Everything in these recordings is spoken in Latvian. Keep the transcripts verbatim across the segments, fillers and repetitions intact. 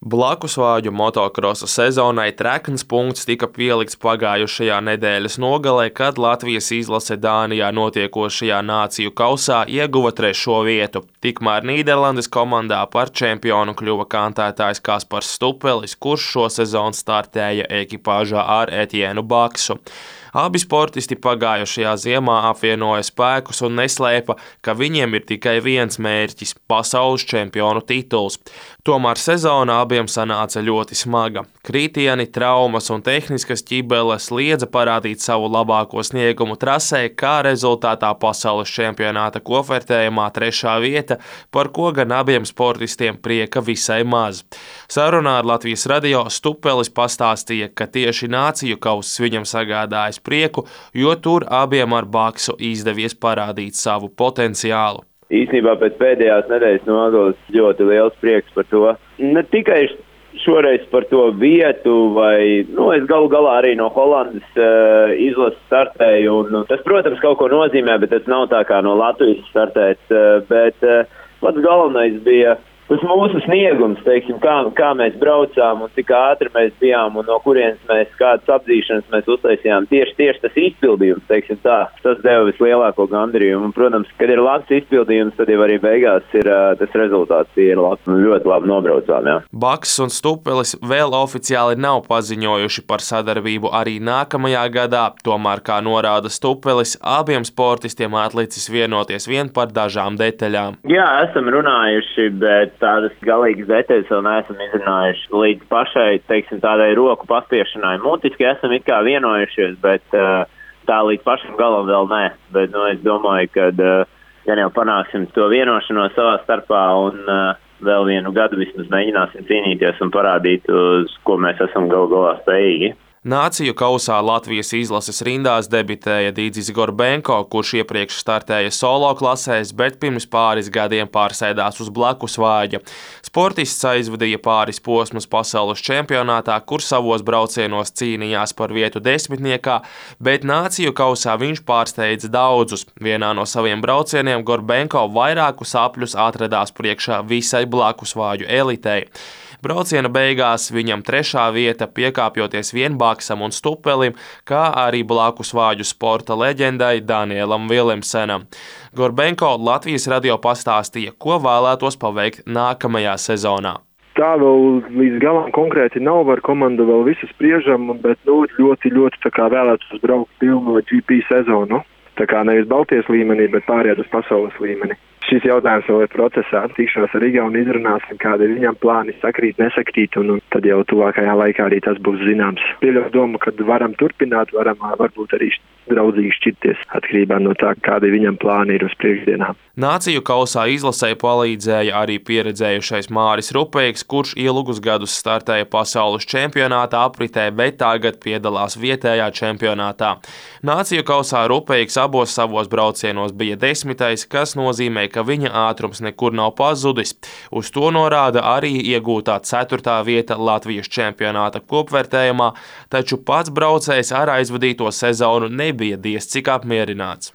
Blakusvāģu motokrosa sezonai trekns punkts tika pielikts pagājušajā nedēļas nogalē, kad Latvijas izlase Dānijā notiekošajā nāciju kausā ieguva trešo vietu. Tikmēr Nīderlandes komandā par čempionu kļuva kantētājs Kaspars Stupelis, kurš šo sezonu startēja ekipāžā ar Etienu Baksu. Abi sportisti pagājušajā ziemā apvienoja spēkus un neslēpa, ka viņiem ir tikai viens mērķis – pasaules čempionu tituls. Tomēr sezona abiem sanāca ļoti smaga. Kritieni, traumas un tehniskas ķibeles liedza parādīt savu labāko sniegumu trasē, kā rezultātā pasaules čempionāta kopvērtējumā trešā vieta, par ko gan abiem sportistiem prieka visai maz. Sarunā ar Latvijas radio Stupelis pastāstīja, ka tieši nāciju kauss viņam sagādājis prieku, jo tur abiem ar Baksu izdevies parādīt savu potenciālu. Īstenībā pēc pēdējās nedēļas nogales ļoti liels prieks par to. Ne tikai šoreiz par to vietu, vai, nu, es galu galā arī no Holandas uh, izlases startēju, un nu, tas, protams, kaut ko nozīmē, bet tas nav tā kā no Latvijas startēt, uh, bet uh, pats galvenais bija tas mūsu sniegums, teiksim, kā, kā mēs braucām un cik ātri mēs bijām un no kurienes mēs kādas apdzīšanas mēs uztaisījām. Tieši, tieši tas izpildījums, teiksim tā, tas deva vislielāko gandarījumu. Un, protams, kad ir labs izpildījums, tad jau arī beigās ir tas rezultāts ir labs un ļoti labi nobraucām, jā. Baks un Stupelis vēl oficiāli nav paziņojuši par sadarbību arī nākamajā gadā, tomēr, kā norāda Stupelis, abiem sportistiem atlicis vienoties vien par dažām detaļām. Jā, esam runājuši, bet tādas galīgas detaļas vēl neesam izrunājuši līdz pašai, teiksim, tādai roku paspiešanai. Mutiski esam it kā vienojušies, bet uh, tā līdz pašam galam vēl nē. Bet, nu, es domāju, ka uh, ja jau panāksim to vienošanos savā starpā un uh, vēl vienu gadu vismaz mēģināsim cīnīties un parādīt, uz ko mēs esam galu galā spējīgi. Nāciju kausā Latvijas izlases rindās debitēja Dīdzis Gorbenko, kurš iepriekš startēja solo klasēs, bet pirms pāris gadiem pārsēdās uz Blakusvāģa. Sportists aizvadīja pāris posmus pasaules čempionātā, kur savos braucienos cīnījās par vietu desmitniekā, bet nāciju kausā viņš pārsteidza daudzus. Vienā no saviem braucieniem Gorbenko vairākus apļus atradās priekšā visai Blakusvāģu elitei. Brauciena beigās viņam trešā vieta piekāpjoties vien Baksam un Stupelim, kā arī Blakusvāģu sporta leģendai Danielam Vilemsenam. Gorbenko Latvijas radio pastāstīja, ko vēlētos paveikt nākamajā sezonā. Tā vēl līdz galam konkrēti nav, ar komandu vēl visu spriežam, bet nu, ļoti, ļoti tā kā vēlētos braukt pilno G P sezonu. Tā kā nevis Baltijas līmenī, bet pāriet uz pasaules līmeni. Šis jautājums vēl ir procesā. Tikšanos ar Igaunu izrunāsim, kādi ir viņam plāni, sakrīt, nesakrīt, un, un tad jau tuvākajā laikā arī tas būs zināms. Pieļauju domu, ka varam turpināt, varam varbūt arī draudzīgi šķirties, atkarībā no tā, kādi viņam plāni ir uz priekšdienām. Nāciju kausā izlasē palīdzēja arī pieredzējušais Māris Rupeiks, kurš ilgus gadus startēja pasaules čempionātā apritē, bet tagad piedalās vietējā čempionātā. Nāciju kausā Rupeiks abos savos braucienos bija desmitais, kas nozīmē, ka viņa ātrums nekur nav pazudis. Uz to norāda arī iegūtā ceturtā vieta Latvijas čempionāta kopvērtējumā, taču pats braucējs ar aizvadīto sezonu nebija diez cik apmierināts.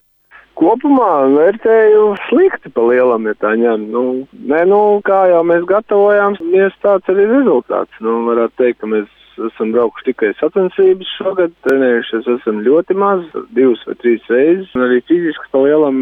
Kopumā vērtēju slikti pa lielam, ja tā ņem. Nu, ne, nu, kā jau mēs gatavojām,mies tāds arī rezultāts. Nu, varētu teikt, ka mēs esam braukuši tikai sacensības šogad, trenējušies esam ļoti maz, divas vai trīs reizes. Un arī fiziski pa lielam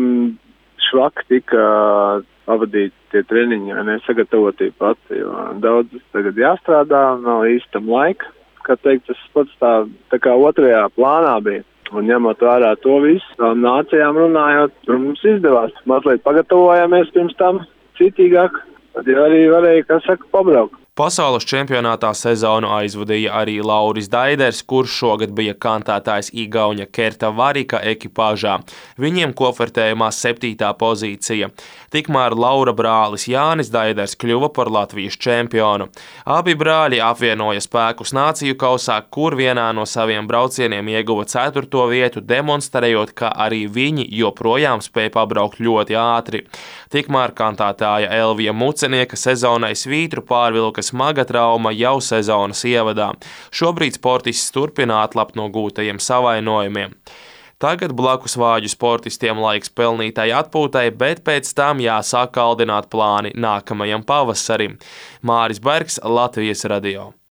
švaki tika pavadīt tie treniņi, vai ne, sagatavotība pati, jo daudz tagad jāstrādā, nav īstam laika. Kā teikt, tas pats tā, tā kā otrajā plānā bija. Un ņemot vērā to visu, tām nācijām runājot, tur mums izdevās. Mazliet pagatavojāmies pirms tam citīgāk, tad jau arī varēja, kā saka, pabraukt. Pasaules čempionātā sezonu aizvadīja arī Lauris Daiders, kurš šogad bija kantētājs Igauņa Kerta Varika ekipāžā. Viņiem kopvērtējumā septītā pozīcija. Tikmēr Laura brālis Jānis Daiders kļuva par Latvijas čempionu. Abi brāļi apvienoja spēkus nāciju kausā, kur vienā no saviem braucieniem ieguva ceturto vietu, demonstrējot, ka arī viņi joprojām spēja pabraukt ļoti ātri. Tikmēr kantētāja Elvija Mucenieka sezonai svītru pārvilka smaga trauma jau sezonas ievadā. Šobrīd sportists turpina atlapt no gūtajiem savainojumiem. Tagad blakus vāģu sportistiem laiks pelnītai atpūtai, bet pēc tam jāsāk kaldināt plāni nākamajam pavasarim. Māris Bergs, Latvijas radio.